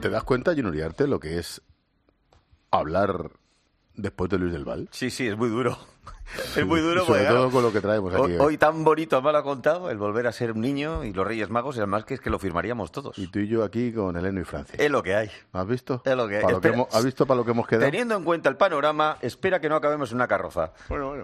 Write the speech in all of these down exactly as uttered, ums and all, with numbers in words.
¿Te das cuenta, Jun Uriarte, lo que es hablar después de Luis del Val? Sí, sí, es muy duro. Es muy duro. Y sobre porque, todo claro, con lo que traemos aquí hoy, hoy. hoy tan bonito me lo ha contado, el volver a ser un niño y los Reyes Magos, y además que es que lo firmaríamos todos. Y tú y yo aquí con Eleno y Francis. Es lo que hay. ¿Has visto? Es lo que hay. Para lo que Espera, hemos- ¿Has visto para lo que hemos quedado? Teniendo en cuenta el panorama, espera que no acabemos en una carroza. Bueno, bueno.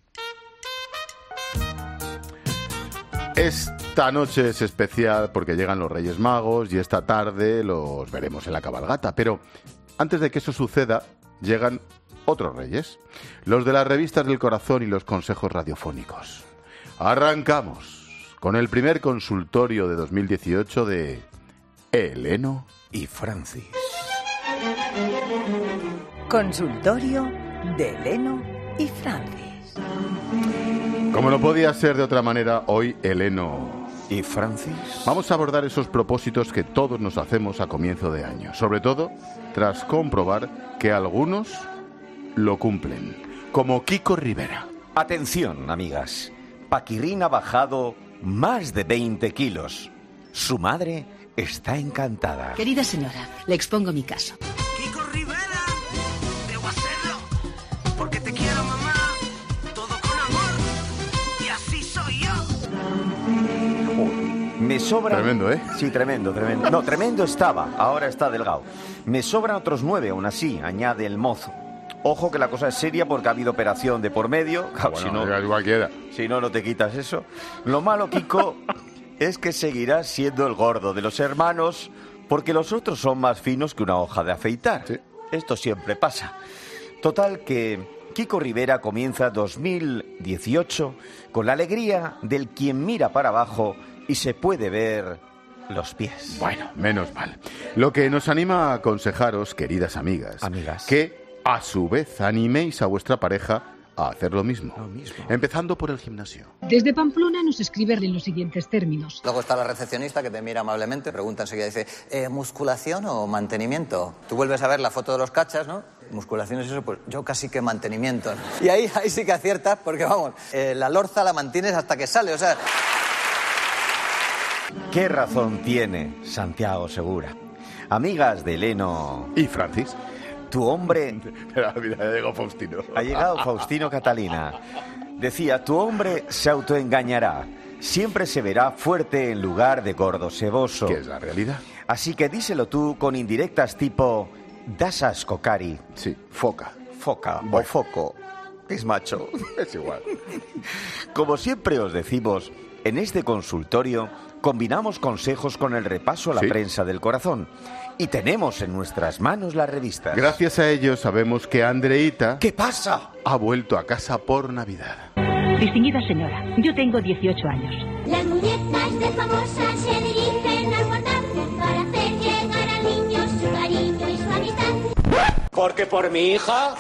Esta noche es especial porque llegan los Reyes Magos y esta tarde los veremos en la cabalgata. Pero antes de que eso suceda, llegan otros reyes, los de las revistas del corazón y los consejos radiofónicos. Arrancamos con el primer consultorio de dos mil dieciocho de Eleno y Francis. Consultorio de Eleno y Francis. Como no podía ser de otra manera, hoy Eleno y Francis vamos a abordar esos propósitos que todos nos hacemos a comienzo de año, sobre todo tras comprobar que algunos lo cumplen, como Kiko Rivera. Atención, amigas. Paquirrín ha bajado más de veinte kilos. Su madre está encantada. Querida señora, le expongo mi caso. Kiko Rivera, debo hacerlo, porque te quiero, mamá, todo con amor, y así soy yo. Me sobra... Tremendo, ¿eh? Sí, tremendo, tremendo. No, tremendo estaba, ahora está delgado. Me sobran otros nueve, aún así, añade el mozo. Ojo que la cosa es seria porque ha habido operación de por medio. Claro, Bueno, si no, igual queda. si no, no te quitas eso. Lo malo, Kiko, es que seguirás siendo el gordo de los hermanos porque los otros son más finos que una hoja de afeitar. Sí. Esto siempre pasa. Total que Kiko Rivera comienza dos mil dieciocho con la alegría del quien mira para abajo y se puede ver los pies. Bueno, menos mal. Lo que nos anima a aconsejaros, queridas amigas, Amigas. que a su vez animéis a vuestra pareja a hacer lo mismo. Lo mismo. Empezando por el gimnasio. Desde Pamplona nos escriben en los siguientes términos. Luego está la recepcionista que te mira amablemente, pregunta enseguida, dice, eh, ¿musculación o mantenimiento? Tú vuelves a ver la foto de los cachas, ¿no? Musculación es eso, pues yo casi que mantenimiento. Y ahí, ahí sí que aciertas, porque vamos, eh, la lorza la mantienes hasta que sale, o sea... ¿Qué razón tiene Santiago Segura? Amigas de Eleno ¿Y Francis? tu hombre... Mira, mira, ya llegó Faustino. Ha llegado Faustino Catalina. Decía, tu hombre se autoengañará. Siempre se verá fuerte en lugar de gordo seboso. ¿Qué es la realidad? Así que díselo tú con indirectas tipo... Das asco, Cari. Sí, foca. Foca o Bueno. foco. Es macho. Es igual. Como siempre os decimos, en este consultorio combinamos consejos con el repaso a la Sí. prensa del corazón. Y tenemos en nuestras manos las revistas. Gracias a ello sabemos que Andreita ¿Qué pasa? ha vuelto a casa por Navidad. Distinguida señora, yo tengo dieciocho años. Las muñecas de famosas se dirigen al guardar para hacer llegar al niño su cariño y su amistad. Porque por mi hija...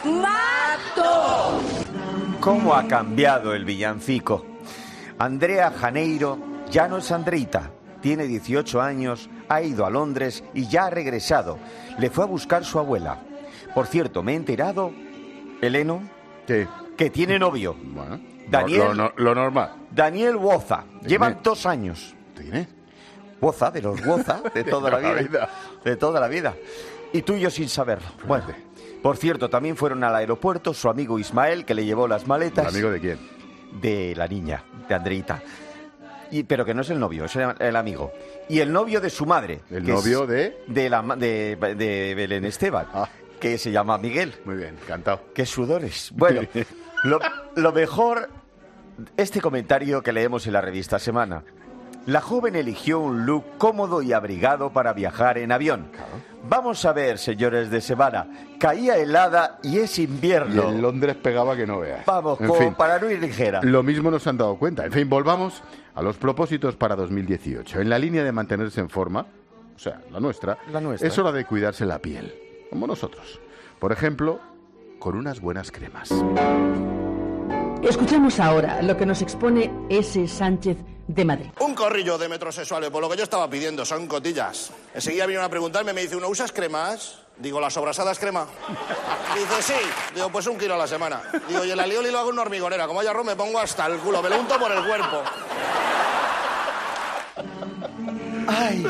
¿Cómo ha cambiado el villancico? Andrea Janeiro ya no es Andreita. Tiene dieciocho años, ha ido a Londres y ya ha regresado. Le fue a buscar su abuela. Por cierto, me he enterado, Eleno, ¿Qué? que tiene novio. Bueno, Daniel- Lo, lo- lo normal. Daniel Woza. Dime. Llevan dos años. ¿Quién es? Woza, de los Woza, de toda la vida. De toda la vida. Y tú y yo sin saberlo. Bueno, por cierto, también fueron al aeropuerto su amigo Ismael, que le llevó las maletas. ¿Amigo de quién? De la niña, de Andreita. Y, pero que no es el novio, es el, el amigo. Y el novio de su madre. ¿El que novio es de...? De, la, ma- de, de Belén Esteban, Ah. que se llama Miguel. Muy bien, encantado. ¡Qué sudores! Bueno, lo, lo mejor, este comentario que leemos en la revista Semana. La joven eligió un look cómodo y abrigado para viajar en avión. Vamos a ver, señores de Semana. Caía helada y es Y invierno. en Londres pegaba que no veas. Vamos, En como fin, para no ir ligera. lo mismo nos han dado cuenta. En fin, volvamos a los propósitos para dos mil dieciocho. En la línea de mantenerse en forma, o sea, la nuestra, La nuestra. es hora de cuidarse la piel, como nosotros. Por ejemplo, con unas buenas cremas. Escuchamos ahora lo que nos expone S. Sánchez de Madrid. Un corrillo de metrosexuales, por lo que yo estaba pidiendo, son cotillas. Enseguida vinieron a preguntarme, me dice uno, ¿usas cremas? Digo, ¿las sobrasadas crema? Dice, sí. Digo, pues un kilo a la semana. Digo, y el alioli lo hago en una hormigonera. Como haya arroz me pongo hasta el culo, me lo unto por el cuerpo. Ay,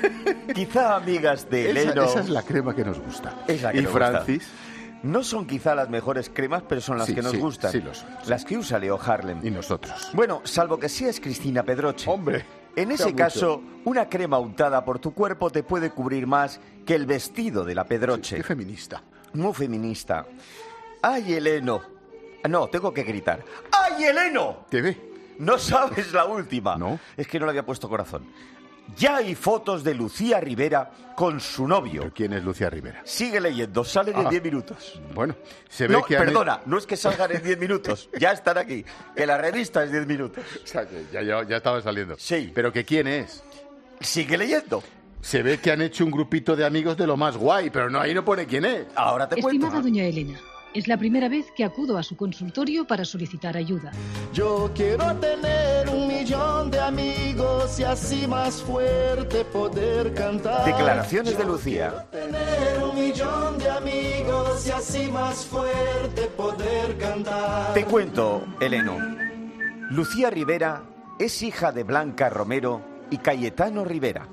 quizá amigas de Esa, Eleno... esa es la crema que nos gusta. Es la que y nos Francis... gusta. No son quizá las mejores cremas, pero son las Sí, que nos sí, gustan. sí lo son, sí. Las que usa Leo Harlem. Y nosotros. Bueno, salvo que seas Cristina Pedroche. Hombre, En sea ese mucho. caso, una crema untada por tu cuerpo te puede cubrir más que el vestido de la Pedroche. Qué feminista. Muy feminista. ¡Ay, Eleno! No, tengo que gritar. ¡Ay, Eleno! ¿Te ve? No sabes la última. No. Es que no le había puesto corazón. Ya hay fotos de Lucía Rivera con su novio. ¿Pero quién es Lucía Rivera? Sigue leyendo, salen en Ah. diez minutos. Bueno, se ve No, que han- perdona, no es que salgan en diez minutos, ya están aquí. Que la revista es diez minutos. O sea, que ya, ya, ya estaba saliendo. Sí. ¿Pero que quién es? Sigue leyendo. Se ve que han hecho un grupito de amigos de lo más guay, pero no, ahí no pone quién es. Ahora te Estimada cuento. doña Elena, es la primera vez que acudo a su consultorio para solicitar ayuda. Yo quiero tener un millón de amigos y así más fuerte poder cantar. Declaraciones de Lucía. Tener un millón de amigos y así más fuerte poder cantar. Te cuento, Eleno. Lucía Rivera es hija de Blanca Romero y Cayetano Rivera.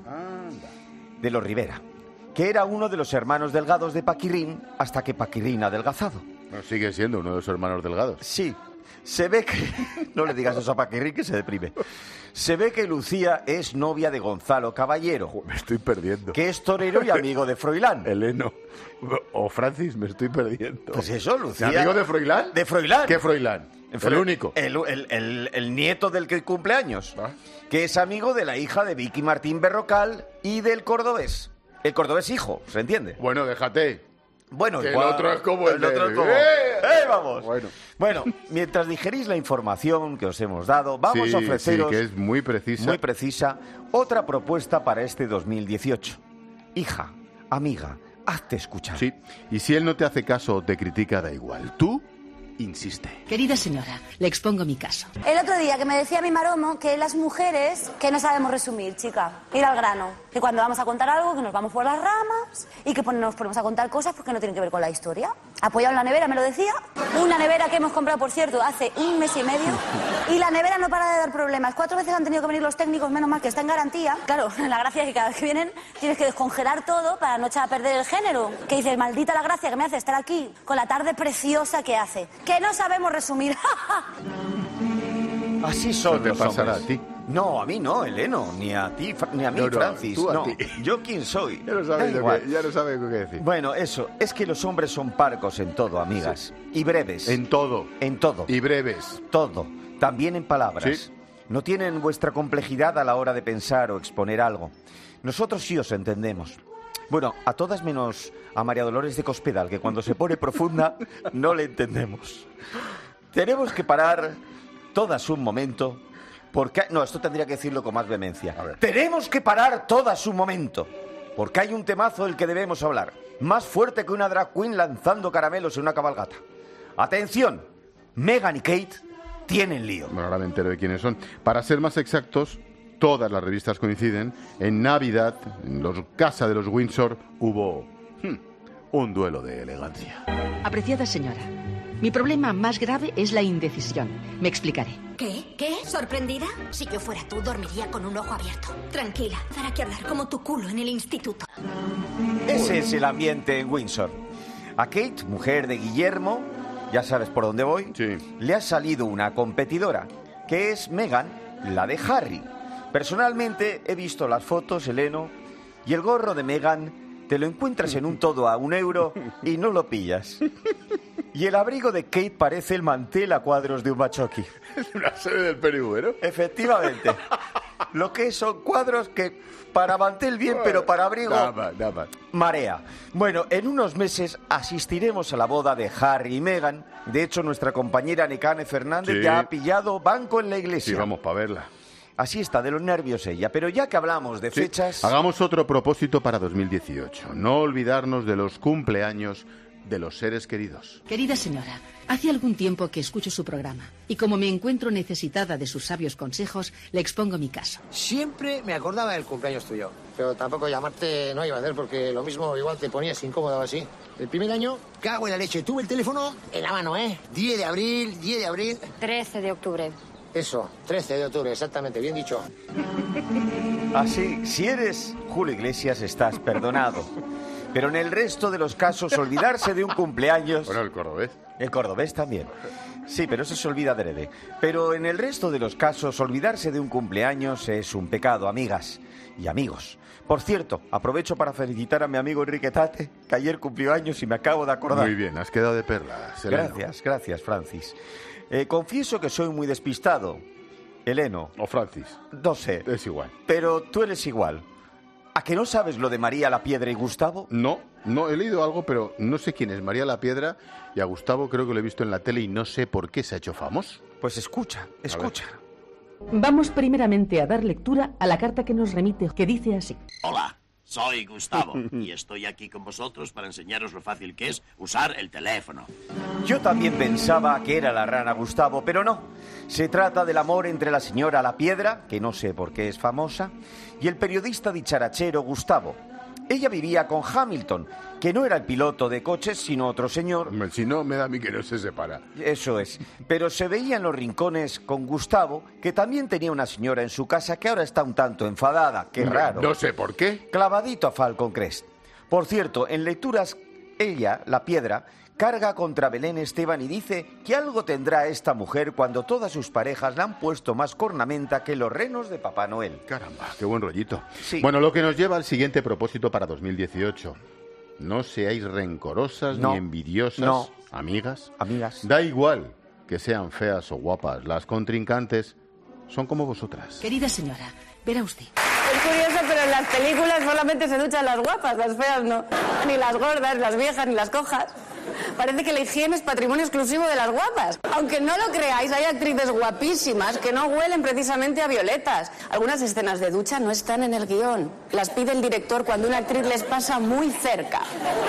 De los Rivera, que era uno de los hermanos delgados de Paquirrín hasta que Paquirrín ha adelgazado. No, sigue siendo uno de sus hermanos delgados. Sí, se ve que... No le digas eso a Paquirrín que se deprime. Se ve que Lucía es novia de Gonzalo Caballero, Me estoy perdiendo. que es torero y amigo de Froilán. Eleno. O Francis, me estoy perdiendo. Pues eso, Lucía... ¿Amigo de Froilán? De Froilán. ¿Qué Froilán? El Fro- único. El, el- el- el nieto del que cumple años. Ah. Que es amigo de la hija de Vicky Martín Berrocal y del cordobés. El cordobés hijo, ¿se entiende? Bueno, déjate. Bueno, Que el igual- otro es como el otro de- es como- ¡Eh! ¡Eh, vamos! Bueno. Bueno, mientras digerís la información que os hemos dado, vamos Sí, a ofreceros, sí, que es muy precisa. muy precisa, otra propuesta para este dos mil dieciocho. Hija, amiga, hazte escuchar. Sí, y si él no te hace caso o te critica, da igual. Tú, insiste. Querida señora, le expongo mi caso. El otro día que me decía mi maromo que las mujeres que no sabemos resumir, chica, ir al grano. Que cuando vamos a contar algo, que nos vamos por las ramas y que pon- nos ponemos a contar cosas pues, que no tienen que ver con la historia. Apoyado en la nevera, me lo decía. Una nevera que hemos comprado, por cierto, hace un mes y medio. Y la nevera no para de dar problemas. Cuatro veces han tenido que venir los técnicos, menos mal que está en garantía. Claro, la gracia es que cada vez que vienen tienes que descongelar todo para no echar a perder el género. Que dices, maldita la gracia que me hace estar aquí con la tarde preciosa que hace. Que no sabemos resumir. Así son No te los pasará hombres. a ti. No, a mí no, Eleno, ni a ti, Fra- ni a mí, No, no, Francis. tú a no, ti. yo quién soy. Ya no Da sabes, lo igual. que, ya no sabes qué decir. Bueno, eso, es que los hombres son parcos en todo, amigas. Y breves. En todo. En todo. Y breves. Todo. También en palabras. Sí. No tienen vuestra complejidad a la hora de pensar o exponer algo. Nosotros sí os entendemos. Bueno, a todas menos a María Dolores de Cospedal, que cuando se pone profunda no le entendemos. Tenemos que parar todas un momento, porque... No, esto tendría que decirlo con más vehemencia. A ver. Tenemos que parar todas un momento, porque hay un temazo del que debemos hablar, más fuerte que una drag queen lanzando caramelos en una cabalgata. ¡Atención! Meghan y Kate tienen lío. Bueno, ahora me entero de quiénes son. Para ser más exactos, todas las revistas coinciden. En Navidad, en los Casa de los Windsor, hubo hmm, un duelo de elegancia. Apreciada señora, mi problema más grave es la indecisión. Me explicaré. ¿Qué? ¿Qué? ¿Sorprendida? Si yo fuera tú, dormiría con un ojo abierto. Tranquila, para que hablar como tu culo en el instituto. Ese es el ambiente en Windsor. A Kate, mujer de Guillermo, ya sabes por dónde voy, Sí. le ha salido una competidora, que es Meghan, la de Harry. Personalmente he visto las fotos, Eleno, y el gorro de Meghan te lo encuentras en un todo a un euro y no lo pillas. Y el abrigo de Kate parece el mantel a cuadros de un machoqui. Es una serie del P N V, ¿no? Efectivamente. Lo que son cuadros que para mantel bien, pero para abrigo... Nada más, nada más. Marea. Bueno, en unos meses asistiremos a la boda de Harry y Meghan. De hecho, nuestra compañera Necane Fernández Sí. ya ha pillado banco en la iglesia. Sí, vamos para verla. Así está de los nervios ella. Pero ya que hablamos de Sí. fechas... Hagamos otro propósito para dos mil dieciocho. No olvidarnos de los cumpleaños de los seres queridos. Querida señora, hace algún tiempo que escucho su programa y como me encuentro necesitada de sus sabios consejos, le expongo mi caso. Siempre me acordaba del cumpleaños tuyo, pero tampoco llamarte no iba a hacer porque lo mismo igual te ponías incómoda o así. El primer año, cago en la leche, tuve el teléfono en la mano, ¿eh? diez de abril, diez de abril. trece de octubre. Eso, trece de octubre, exactamente, bien dicho. Así, si eres Julio Iglesias, estás perdonado. Pero en el resto de los casos, olvidarse de un cumpleaños... Bueno, el cordobés. El cordobés también. Sí, pero eso se olvida adrede. Pero en el resto de los casos, olvidarse de un cumpleaños es un pecado, amigas y amigos. Por cierto, aprovecho para felicitar a mi amigo Enrique Tate, que ayer cumplió años y me acabo de acordar. Muy bien, has quedado de perlas, Eleno. Gracias, gracias, Francis. Eh, confieso que soy muy despistado. Eleno. O Francis. No sé. Es igual. Pero tú eres igual. ¿A que no sabes lo de María la Piedra y Gustavo? No, no, he leído algo, pero no sé quién es María la Piedra, y a Gustavo creo que lo he visto en la tele y no sé por qué se ha hecho famoso. Pues escucha, escucha. Vamos primeramente a dar lectura a la carta que nos remite, que dice así. Hola, soy Gustavo y estoy aquí con vosotros para enseñaros lo fácil que es usar el teléfono. Yo también pensaba que era la rana Gustavo, pero no. Se trata del amor entre la señora La Piedra, que no sé por qué es famosa, y el periodista dicharachero Gustavo. Ella vivía con Hamilton, que no era el piloto de coches, sino otro señor. Si no, me da a mí que no se separa. Eso es. Pero se veía en los rincones con Gustavo, que también tenía una señora en su casa que ahora está un tanto enfadada. Qué raro. No sé por qué. Clavadito a Falcon Crest. Por cierto, en lecturas, ella, La Piedra, carga contra Belén Esteban y dice que algo tendrá esta mujer cuando todas sus parejas le han puesto más cornamenta que los renos de Papá Noel. Caramba, qué buen rollito. Sí. Bueno, lo que nos lleva al siguiente propósito para dos mil dieciocho. No seáis rencorosas no. ni envidiosas, no. amigas. Amigas. Da igual que sean feas o guapas. Las contrincantes son como vosotras. Querida señora, verá usted. Es curioso, pero en las películas solamente se duchan las guapas, las feas no. Ni las gordas, las viejas, ni las cojas. Parece que la higiene es patrimonio exclusivo de las guapas. Aunque no lo creáis, hay actrices guapísimas que no huelen precisamente a violetas. Algunas escenas de ducha no están en el guión. Las pide el director cuando una actriz les pasa muy cerca.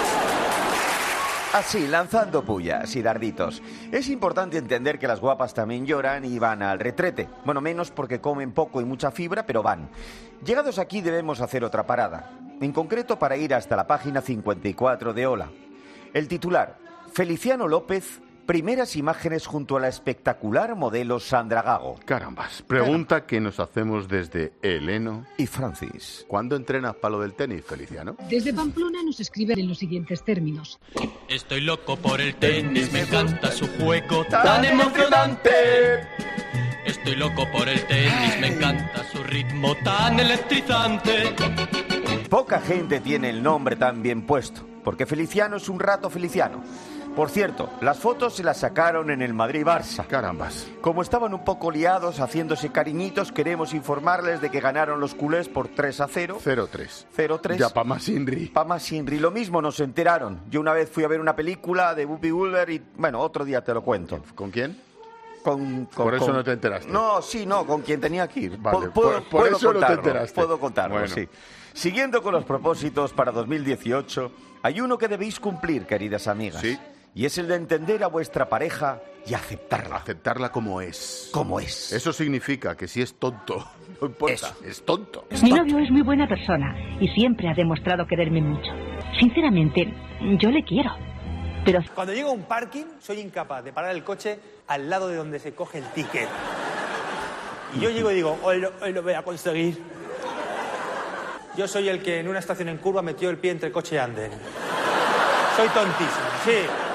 Así, lanzando pullas y darditos. Es importante entender que las guapas también lloran y van al retrete. Bueno, menos porque comen poco y mucha fibra, pero van. Llegados aquí debemos hacer otra parada. En concreto para ir hasta la página cincuenta y cuatro de Hola. El titular, Feliciano López, primeras imágenes junto a la espectacular modelo Sandra Gago. Carambas, pregunta Caramba. que nos hacemos desde Eleno y Francis. ¿Cuándo entrenas para lo del tenis, Feliciano? Desde Pamplona nos escriben en los siguientes términos. Estoy loco por el tenis, me encanta su juego tan emocionante. Estoy loco por el tenis, me encanta su ritmo tan electrizante. Poca gente tiene el nombre tan bien puesto, porque Feliciano es un rato Feliciano. Por cierto, las fotos se las sacaron en el Madrid-Barça. Carambas. Como estaban un poco liados haciéndose cariñitos, queremos informarles de que ganaron los culés por tres a cero. cero tres. cero tres. Ya pa' más Inri. Pa' más Inri. Lo mismo nos enteraron. Yo una vez fui a ver una película de Whoopi Goldberg y, bueno, otro día te lo cuento. ¿Con quién? Con, con, por eso con... no te enteraste. No, sí, no, con quien tenía que ir. Vale, puedo, por, por puedo eso contarlo, no te enteraste. Puedo contarlo, bueno. sí. Siguiendo con los propósitos para dos mil dieciocho, hay uno que debéis cumplir, queridas amigas. Sí. Y es el de entender a vuestra pareja y aceptarla. Aceptarla como es. Como es. Eso significa que si es tonto, no importa, Eso. es tonto. Mi novio es muy buena persona y siempre ha demostrado quererme mucho. Sinceramente, yo le quiero. Pero cuando llego a un parking, soy incapaz de parar el coche al lado de donde se coge el ticket. Y yo llego y digo, hoy lo, hoy lo voy a conseguir. Yo soy el que en una estación en curva metió el pie entre coche y andén. Soy tontísimo, sí.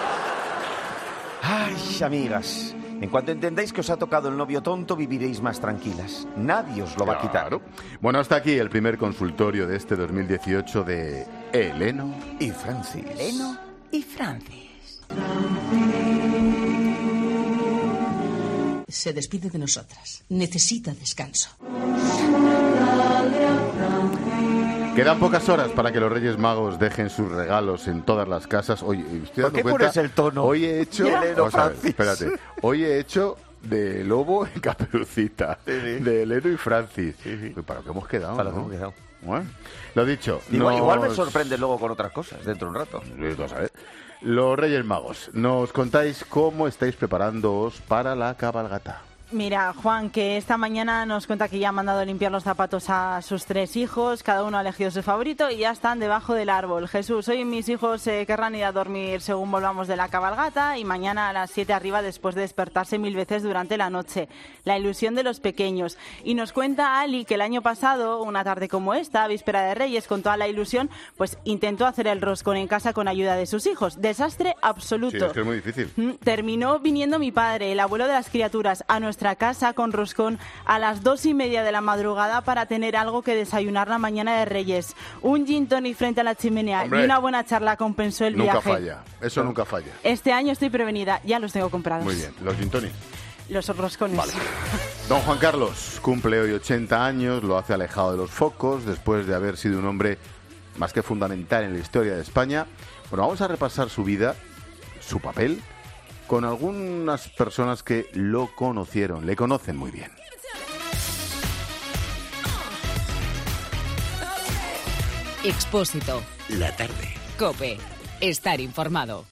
Ay, amigas, en cuanto entendáis que os ha tocado el novio tonto, viviréis más tranquilas. Nadie os lo va a quitar. Claro. Bueno, hasta aquí el primer consultorio de este dos mil dieciocho de Eleno y Francis. Eleno y Francis. Se despide de nosotras. Necesita descanso. Quedan pocas horas para que los Reyes Magos dejen sus regalos en todas las casas. Oye, estoy dando ¿por qué cuenta, pones el tono? Hoy he hecho... Eleno, a ver, espérate. Hoy he hecho de Lobo en Caperucita, sí, sí. de Eleno y Francis. Sí, sí. Para lo que hemos quedado, Para ¿no? lo que hemos quedado. Bueno, lo dicho. Igual, nos... igual me sorprende luego con otras cosas dentro de un rato. Vamos a ver. Los Reyes Magos, nos contáis cómo estáis preparándoos para la cabalgata. Mira, Juan, que esta mañana nos cuenta que ya ha mandado limpiar los zapatos a sus tres hijos, cada uno ha elegido su favorito y ya están debajo del árbol. Jesús, hoy mis hijos eh, querrán ir a dormir según volvamos de la cabalgata y mañana a las siete arriba después de despertarse mil veces durante la noche. La ilusión de los pequeños. Y nos cuenta Ali que el año pasado, una tarde como esta, víspera de Reyes, con toda la ilusión, pues intentó hacer el roscón en casa con ayuda de sus hijos. Desastre absoluto. Sí, es que es muy difícil. Terminó viniendo mi padre, el abuelo de las criaturas, a nuestra casa con roscón a las dos y media de la madrugada para tener algo que desayunar la mañana de Reyes. Un gin tonic frente a la chimenea Hombre, y una buena charla compensó el nunca viaje. Nunca falla, eso nunca falla. Este año estoy prevenida, ya los tengo comprados. Muy bien, los gin tonic. Los roscones. Vale. Don Juan Carlos cumple hoy ochenta años, lo hace alejado de los focos después de haber sido un hombre más que fundamental en la historia de España. Bueno, vamos a repasar su vida, su papel, con algunas personas que lo conocieron, le conocen muy bien. Expósito. La tarde. COPE. Estar informado.